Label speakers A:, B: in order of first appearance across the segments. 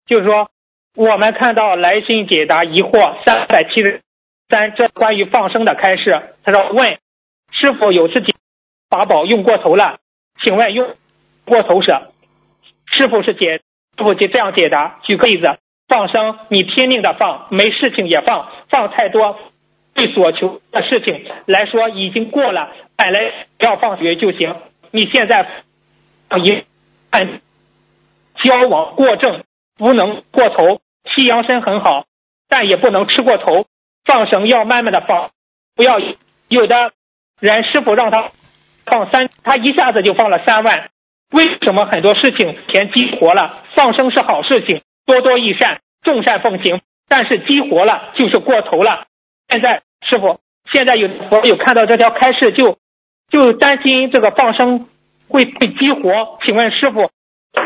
A: 就是说我们看到来信解答疑惑373，这关于放生的开示。他说问是否有自己法宝用过头了，请问用过头时是否就这样解答。举个例子，放生你拼命的放，没事情也放，放太多对所求的事情来说已经过了，本来要放学就行，你现在一按交往过正，不能过头。西洋参很好，但也不能吃过头，放生要慢慢的放，不要有的人师傅让他放他一下子就放了3万。为什么很多事情全激活了？放生是好事情，多多益善，众善奉行，但是激活了就是过头了。现在师傅，现在有佛友看到这条开示就担心这个放生会被激活，请问师傅，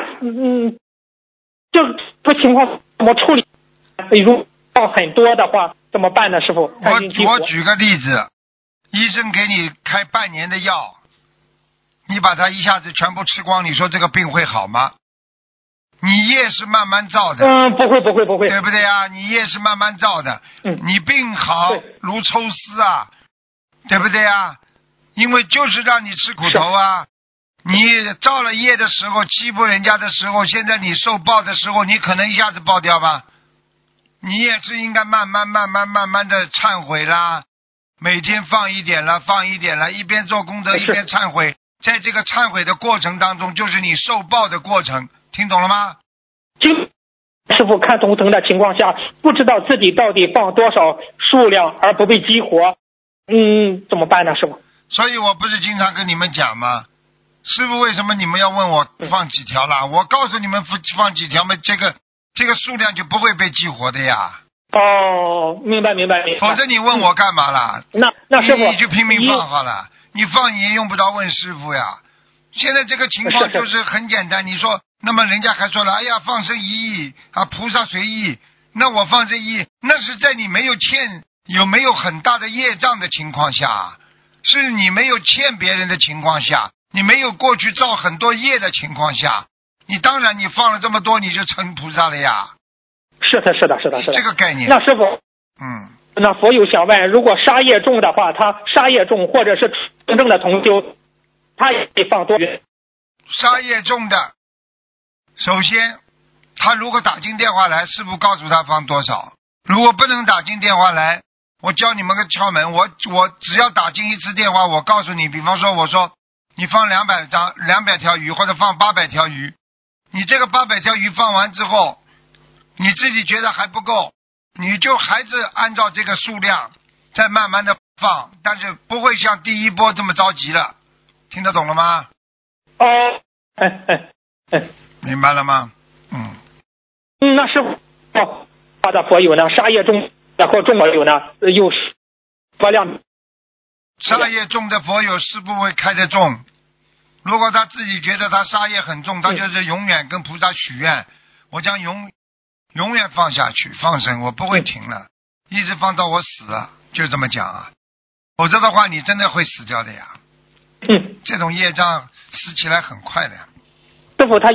A: 这情况怎么处理？如果放很多的话怎么办呢？师傅，
B: 我举个例子，医生给你开半年的药，你把它一下子全部吃光，你说这个病会好吗？你业是慢慢造的。
A: 不会，
B: 对不对啊？你业是慢慢造的。你病好如抽丝啊，对不对啊？因为就是让你吃苦头啊。你造了业的时候，欺负人家的时候，现在你受报的时候，你可能一下子爆掉吧？你也是应该慢慢的忏悔啦，每天放一点了，一边做功德一边忏悔，在这个忏悔的过程当中，就是你受报的过程，听懂了吗？
A: 师傅看图腾的情况下，不知道自己到底放多少数量而不被激活，怎么办呢？师傅，
B: 所以我不是经常跟你们讲吗？师傅为什么你们要问我放几条啦？我告诉你们放几条嘛，这个数量就不会被激活的呀。
A: 明白。
B: 否则你问我干嘛啦？
A: 那师傅
B: 你就拼命放好了，你放你也用不着问师傅呀。现在这个情况就是很简单，你说那么人家还说了，哎呀放生1亿啊，菩萨随意，那我放这1亿，那是在你没有很大的业障的情况下，是你没有欠别人的情况下，你没有过去造很多业的情况下，你当然你放了这么多你就成菩萨了呀。
A: 是的，
B: 这个概念。
A: 那师傅，那佛友想问，如果杀业重的话，他杀业重或者是真正的同修，他也得放多少？
B: 杀业重的，首先他如果打进电话来，师父告诉他放多少。如果不能打进电话来，我教你们个窍门，我只要打进一次电话，我告诉你，比方说我说你放200条鱼，或者放800条鱼，你这个800条鱼放完之后，你自己觉得还不够，你就还是按照这个数量再慢慢的放，但是不会像第一波这么着急了，听得懂了吗？明白了吗？
A: 那师傅他的佛友呢？杀业重然后重佛友呢？有什么量？
B: 杀业重的佛友是不会开得重，如果他自己觉得他杀业很重，他就是永远跟菩萨许愿，我将永远放下去，放生，我不会停了，一直放到我死了，就这么讲啊。否则的话，你真的会死掉的呀。这种业障死起来很快的。
A: 师傅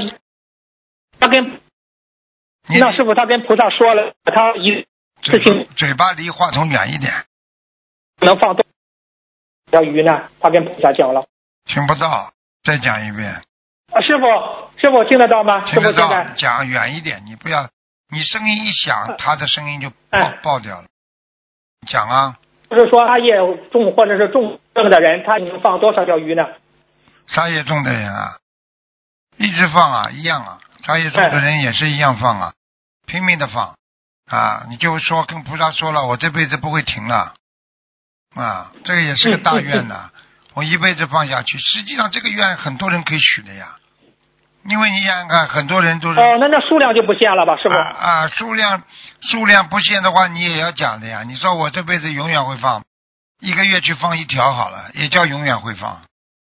A: 师傅他跟菩萨说了，他
B: 嘴巴离话筒远一点。
A: 能放多少鱼呢？他跟菩萨讲了。
B: 听不到，再讲一遍。
A: 师傅听得到吗？
B: 听得到，讲远一点，你不要，你声音一响，他的声音就爆掉了。讲啊。
A: 就是说杀业重或者是重症的人，他能放多少条鱼呢？
B: 杀业重的人啊，一直放啊，一样啊。杀业重的人也是一样放啊，拼命的放啊。你就说跟菩萨说了，我这辈子不会停了啊，这个也是个大愿呐。我一辈子放下去。实际上这个愿很多人可以许的呀，因为你想想看，很多人都是
A: 那数量就不限了吧，是不
B: 数量不限的话，你也要讲的呀。你说我这辈子永远会放，一个月去放1条好了，也叫永远会放。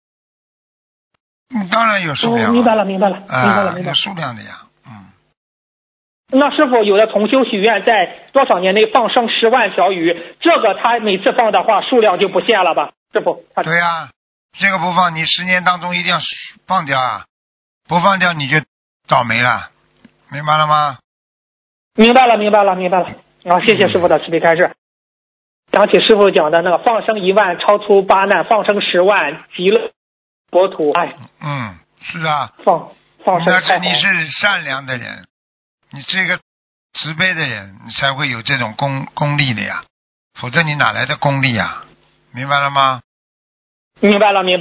B: 当然有数量。
A: 明白了。
B: 有数量的呀。
A: 那师傅有的同修许愿在多少年内放生10万条鱼，这个他每次放的话数量就不限了吧？师傅。
B: 对呀，这个不放，你10年当中一定要放掉啊，不放掉你就倒霉了，明白了吗？
A: 明白了，明白了，明白了。啊，谢谢师傅的慈悲开示。想起师傅讲的那个放生1万，超出8难，放生10万，极乐国土。哎，
B: 是啊，
A: 放生
B: 那
A: 太好了。
B: 是你是善良的人，你是一个慈悲的人，你才会有这种功力的呀，否则你哪来的功力呀？明白了吗？
A: 明白了，明白了。